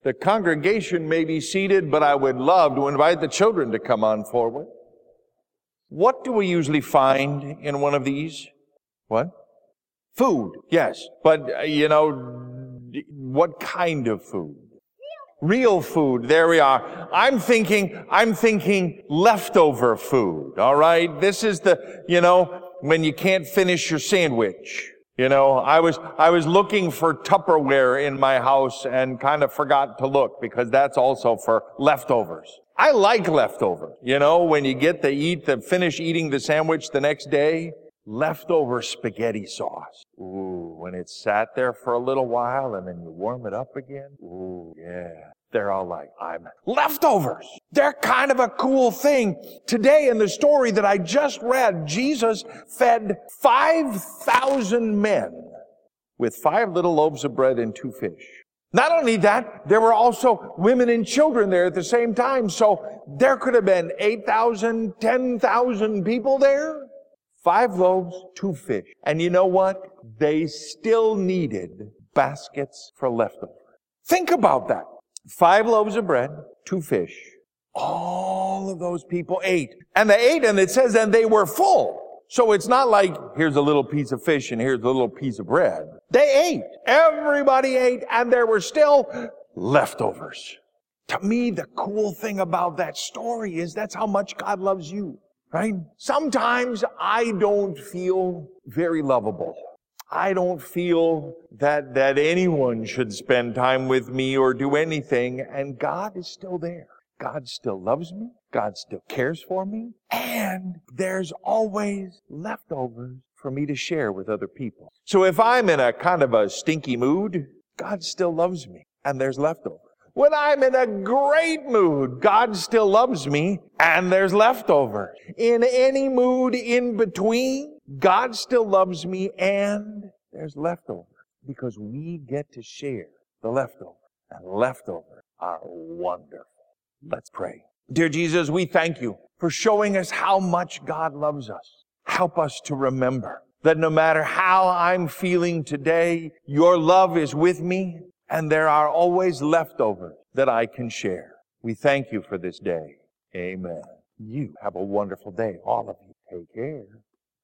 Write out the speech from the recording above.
The congregation may be seated, but I would love to invite the children to come on forward. What do we usually find in one of these? What? Food, yes. But, what kind of food? Real food. There we are. I'm thinking leftover food, all right? This is when you can't finish your sandwich. I was looking for Tupperware in my house and kind of forgot to look because that's also for leftovers. I like leftovers. When you get to finish eating the sandwich the next day, leftover spaghetti sauce. Ooh, when it's sat there for a little while and then you warm it up again. Ooh, yeah. They're all like, leftovers. They're kind of a cool thing. Today in the story that I just read, Jesus fed 5,000 men with 5 little loaves of bread and 2 fish. Not only that, there were also women and children there at the same time. So there could have been 8,000, 10,000 people there. 5 loaves, 2 fish. And you know what? They still needed baskets for leftovers. Think about that. 5 loaves of bread, 2 fish. All of those people ate. And they ate, and it says, and they were full. So it's not like, here's a little piece of fish and here's a little piece of bread. They ate. Everybody ate, and there were still leftovers. To me, the cool thing about that story is that's how much God loves you, right? Sometimes I don't feel very lovable. I don't feel that anyone should spend time with me or do anything, and God is still there. God still loves me. God still cares for me. And there's always leftovers for me to share with other people. So if I'm in a kind of a stinky mood, God still loves me, and there's leftovers. When I'm in a great mood, God still loves me, and there's leftovers. In any mood in between, God still loves me, and there's leftovers. Because we get to share the leftovers. And leftovers are wonderful. Let's pray. Dear Jesus, we thank you for showing us how much God loves us. Help us to remember that no matter how I'm feeling today, your love is with me, and there are always leftovers that I can share. We thank you for this day. Amen. You have a wonderful day, all of you. Take care.